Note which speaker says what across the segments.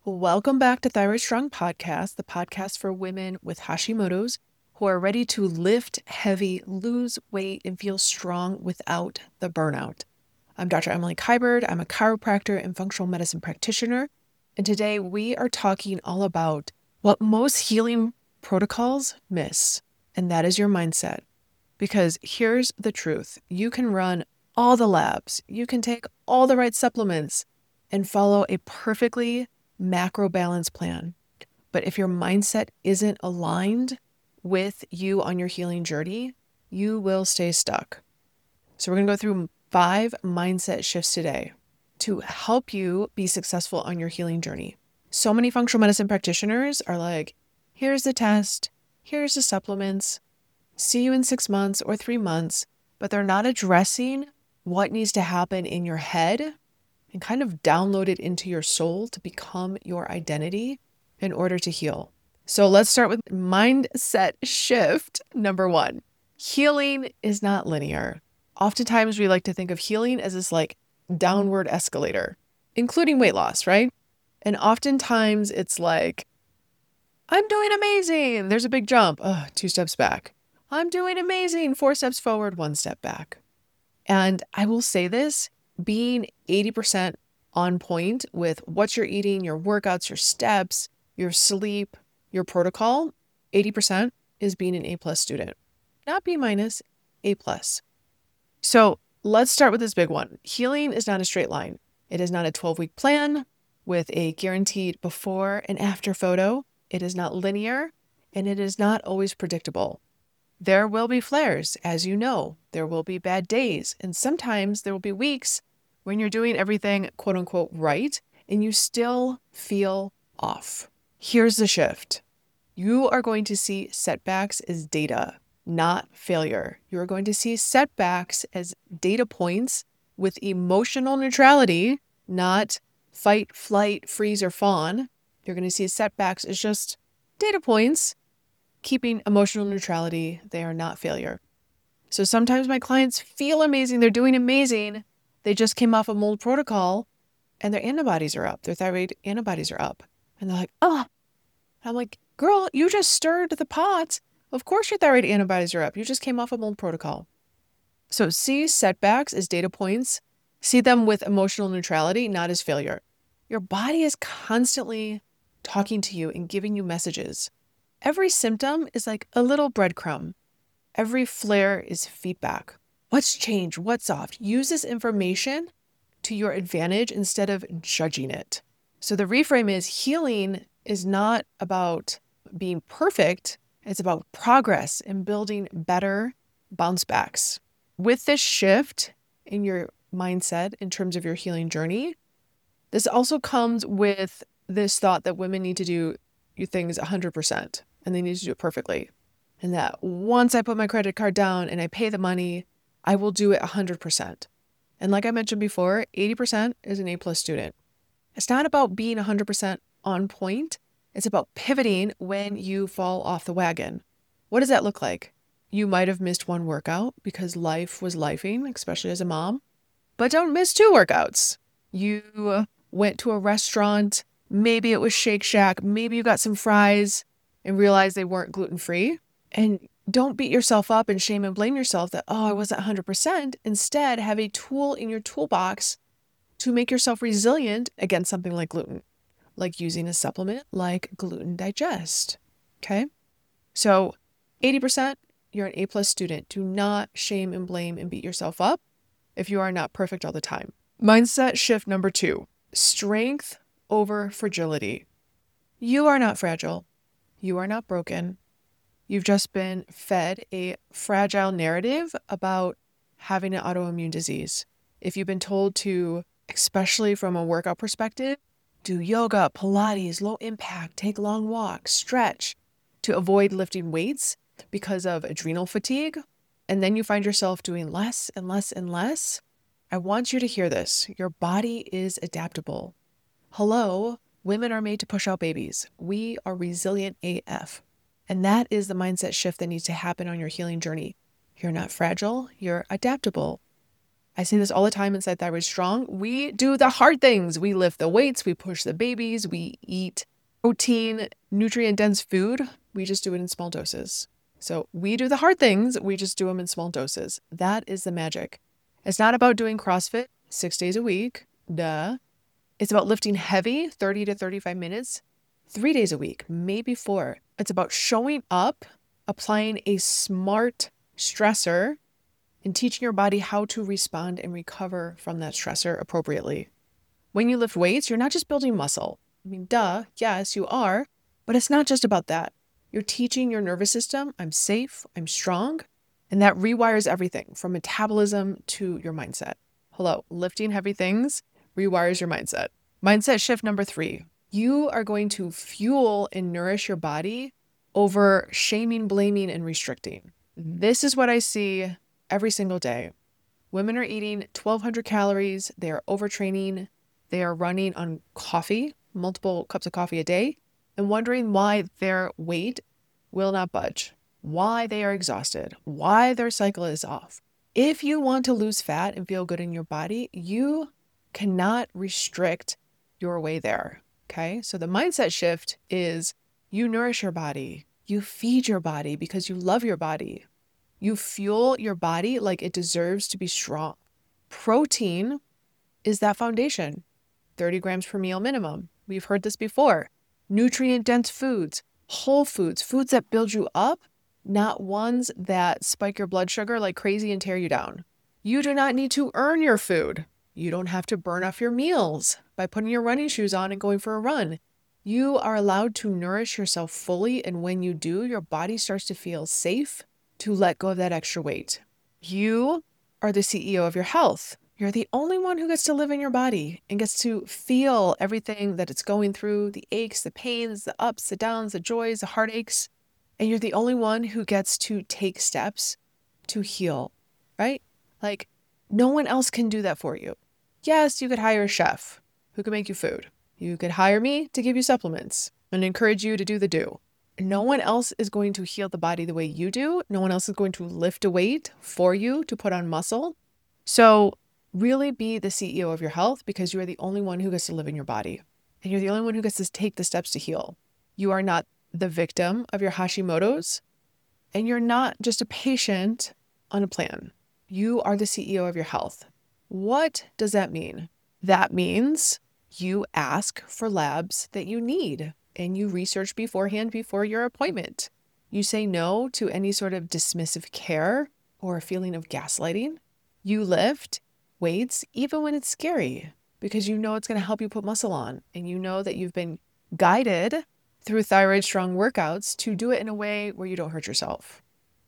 Speaker 1: Welcome back to Thyroid Strong Podcast, the podcast for women with Hashimoto's who are ready to lift heavy, lose weight, and feel strong without the burnout. I'm Dr. Emily Kiberd. I'm a chiropractor and functional medicine practitioner. And today we are talking all about what most healing protocols miss, and that is your mindset. Because here's the truth. You can run all the labs, you can take all the right supplements, and follow a perfectly macro balance plan. But if your mindset isn't aligned with you on your healing journey, you will stay stuck. So we're going to go through 5 mindset shifts today to help you be successful on your healing journey. So many functional medicine practitioners are like, here's the test, here's the supplements, see you in 6 months or 3 months, but they're not addressing what needs to happen in your head and kind of download it into your soul to become your identity in order to heal. So let's start with mindset shift number 1. Healing is not linear. Oftentimes we like to think of healing as this like downward escalator, including weight loss, right? And oftentimes it's like, I'm doing amazing. There's a big jump. 2 steps back. I'm doing amazing. 4 steps forward, 1 step back. And I will say this, being 80% on point with what you're eating, your workouts, your steps, your sleep, your protocol, 80% is being an A+ student, not B-, A+. So let's start with this big one. Healing is not a straight line. It is not a 12-week plan with a guaranteed before and after photo. It is not linear, and it is not always predictable. There will be flares, as you know. There will be bad days, and sometimes there will be weeks when you're doing everything quote unquote right and you still feel off. Here's the shift. You are going to see setbacks as data, not failure. You are going to see setbacks as data points with emotional neutrality, not fight, flight, freeze, or fawn. You're going to see setbacks as just data points, keeping emotional neutrality. They are not failure. So sometimes my clients feel amazing. They're doing amazing. They just came off a mold protocol and their antibodies are up. Their thyroid antibodies are up. And they're like, oh, I'm like, girl, you just stirred the pot. Of course your thyroid antibodies are up. You just came off a mold protocol. So see setbacks as data points. See them with emotional neutrality, not as failure. Your body is constantly talking to you and giving you messages. Every symptom is like a little breadcrumb. Every flare is feedback. What's changed? What's off? Use this information to your advantage instead of judging it. So the reframe is healing is not about being perfect. It's about progress and building better bounce backs. With this shift in your mindset in terms of your healing journey, this also comes with this thought that women need to do things 100% and they need to do it perfectly. And that once I put my credit card down and I pay the money, I will do it 100%. And like I mentioned before, 80% is an A+ student. It's not about being 100% on point. It's about pivoting when you fall off the wagon. What does that look like? You might have missed 1 workout because life was lifing, especially as a mom. But don't miss 2 workouts. You went to a restaurant. Maybe it was Shake Shack. Maybe you got some fries and realized they weren't gluten-free. And don't beat yourself up and shame and blame yourself that, I wasn't 100%. Instead, have a tool in your toolbox to make yourself resilient against something like gluten, like using a supplement like Gluten Digest. Okay? So 80%, you're an A+ student. Do not shame and blame and beat yourself up if you are not perfect all the time. Mindset shift number 2, strength over fragility. You are not fragile. You are not broken. You've just been fed a fragile narrative about having an autoimmune disease. If you've been told to, especially from a workout perspective, do yoga, Pilates, low impact, take long walks, stretch to avoid lifting weights because of adrenal fatigue, and then you find yourself doing less and less and less, I want you to hear this. Your body is adaptable. Hello, women are made to push out babies. We are resilient AF. And that is the mindset shift that needs to happen on your healing journey. You're not fragile, you're adaptable. I say this all the time inside Thyroid Strong. We do the hard things. We lift the weights, we push the babies, we eat protein, nutrient-dense food. We just do it in small doses. So we do the hard things, we just do them in small doses. That is the magic. It's not about doing CrossFit 6 days a week. Duh. It's about lifting heavy 30 to 35 minutes, 3 days a week, maybe 4. It's about showing up, applying a smart stressor, and teaching your body how to respond and recover from that stressor appropriately. When you lift weights, you're not just building muscle. I mean, duh, yes, you are, but it's not just about that. You're teaching your nervous system, I'm safe, I'm strong, and that rewires everything from metabolism to your mindset. Hello, lifting heavy things rewires your mindset. Mindset shift number 3. You are going to fuel and nourish your body over shaming, blaming, and restricting. This is what I see every single day. Women are eating 1,200 calories. They are overtraining. They are running on coffee, multiple cups of coffee a day, and wondering why their weight will not budge, why they are exhausted, why their cycle is off. If you want to lose fat and feel good in your body, you cannot restrict your way there. Okay. So the mindset shift is you nourish your body. You feed your body because you love your body. You fuel your body like it deserves to be strong. Protein is that foundation. 30 grams per meal minimum. We've heard this before. Nutrient-dense foods, whole foods, foods that build you up, not ones that spike your blood sugar like crazy and tear you down. You do not need to earn your food. You don't have to burn off your meals by putting your running shoes on and going for a run. You are allowed to nourish yourself fully, and when you do, your body starts to feel safe to let go of that extra weight. You are the CEO of your health. You're the only one who gets to live in your body and gets to feel everything that it's going through, the aches, the pains, the ups, the downs, the joys, the heartaches. And you're the only one who gets to take steps to heal, right? Like no one else can do that for you. Yes, you could hire a chef who could make you food. You could hire me to give you supplements and encourage you to do the do. No one else is going to heal the body the way you do. No one else is going to lift a weight for you to put on muscle. So really be the CEO of your health because you are the only one who gets to live in your body. And you're the only one who gets to take the steps to heal. You are not the victim of your Hashimoto's. And you're not just a patient on a plan. You are the CEO of your health. What does that mean? That means you ask for labs that you need. And you research beforehand before your appointment. You say no to any sort of dismissive care or a feeling of gaslighting. You lift weights even when it's scary because you know it's going to help you put muscle on. And you know that you've been guided through Thyroid Strong workouts to do it in a way where you don't hurt yourself.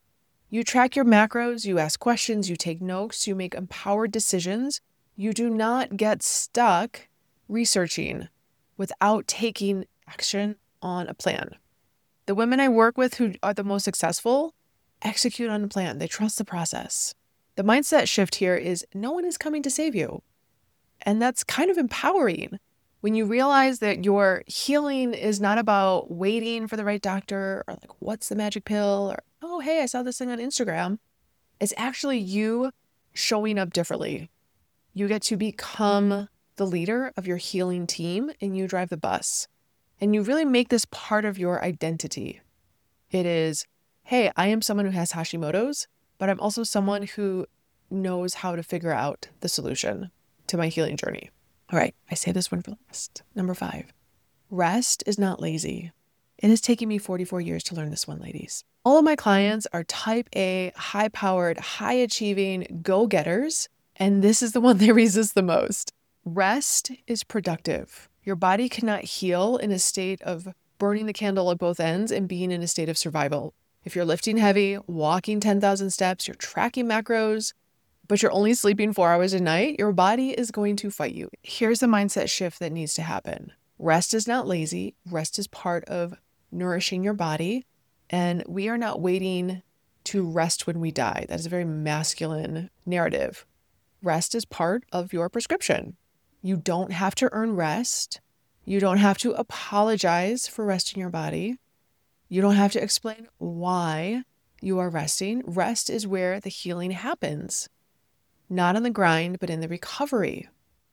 Speaker 1: You track your macros, you ask questions, you take notes, you make empowered decisions. You do not get stuck researching without taking action on a plan. The women I work with who are the most successful execute on a plan. They trust the process. The mindset shift here is no one is coming to save you. And that's kind of empowering when you realize that your healing is not about waiting for the right doctor or like, what's the magic pill? Or, oh, hey, I saw this thing on Instagram. It's actually you showing up differently. You get to become the leader of your healing team and you drive the bus. And you really make this part of your identity. It is, hey, I am someone who has Hashimoto's, but I'm also someone who knows how to figure out the solution to my healing journey. All right, I say this one for last. Number 5, rest is not lazy. It has taken me 44 years to learn this one, ladies. All of my clients are type A, high-powered, high-achieving go-getters, and this is the one they resist the most. Rest is productive. Your body cannot heal in a state of burning the candle at both ends and being in a state of survival. If you're lifting heavy, walking 10,000 steps, you're tracking macros, but you're only sleeping 4 hours a night, your body is going to fight you. Here's the mindset shift that needs to happen. Rest is not lazy. Rest is part of nourishing your body. And we are not waiting to rest when we die. That is a very masculine narrative. Rest is part of your prescription. You don't have to earn rest. You don't have to apologize for resting your body. You don't have to explain why you are resting. Rest is where the healing happens. not in the grind, but in the recovery.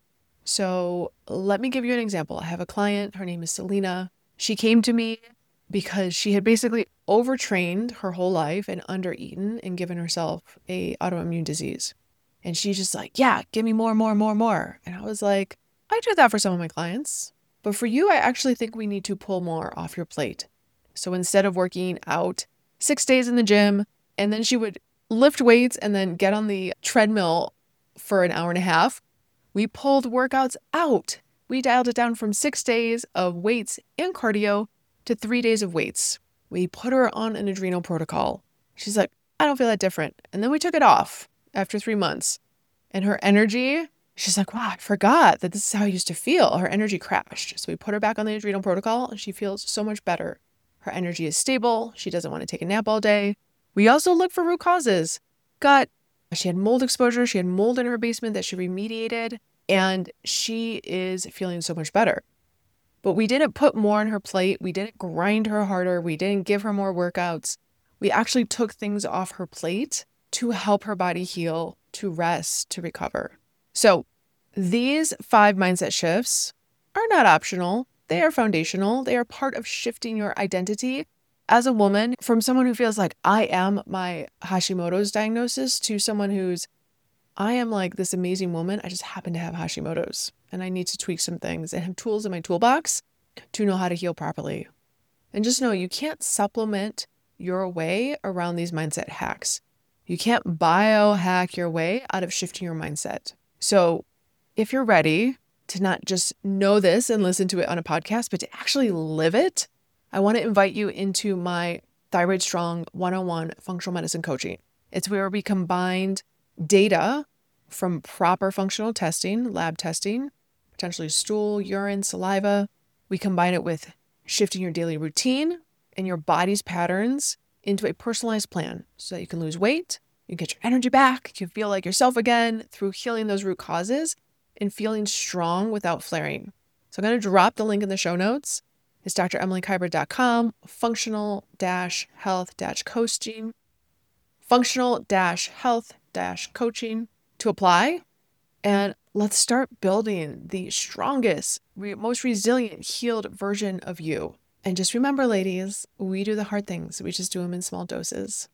Speaker 1: So let me give you an example. I have a client, her name is Selena. She came to me because she had basically overtrained her whole life and undereaten and given herself a autoimmune disease. And she's just like, yeah, give me more, more, more, more. And I was like, I do that for some of my clients. But for you, I actually think we need to pull more off your plate. So instead of working out 6 days in the gym, and then she would lift weights and then get on the treadmill for an hour and a half, we pulled workouts out. We dialed it down from 6 days of weights and cardio to 3 days of weights. We put her on an adrenal protocol. She's like, I don't feel that different. And then we took it off after 3 months. And her energy, she's like, wow, I forgot that this is how I used to feel. Her energy crashed. So we put her back on the adrenal protocol and she feels so much better. Her energy is stable. She doesn't want to take a nap all day. We also look for root causes. She had mold exposure. She had mold in her basement that she remediated. And she is feeling so much better. But we didn't put more on her plate. We didn't grind her harder. We didn't give her more workouts. We actually took things off her plate to help her body heal, to rest, to recover. So these 5 mindset shifts are not optional. They are foundational. They are part of shifting your identity as a woman from someone who feels like I am my Hashimoto's diagnosis to someone who's I am like this amazing woman. I just happen to have Hashimoto's and I need to tweak some things and have tools in my toolbox to know how to heal properly. And just know you can't supplement your way around these mindset hacks. You can't biohack your way out of shifting your mindset. So if you're ready to not just know this and listen to it on a podcast, but to actually live it, I want to invite you into my Thyroid Strong 101 functional medicine coaching. It's where we combined data from proper functional testing, lab testing, potentially stool, urine, saliva. We combine it with shifting your daily routine and your body's patterns into a personalized plan so that you can lose weight, you can get your energy back, you can feel like yourself again through healing those root causes and feeling strong without flaring. So I'm going to drop the link in the show notes. It's dremilykiberd.com, functional-health-coaching, functional-health-coaching to apply. And let's start building the strongest, most resilient, healed version of you. And just remember, ladies, we do the hard things. We just do them in small doses.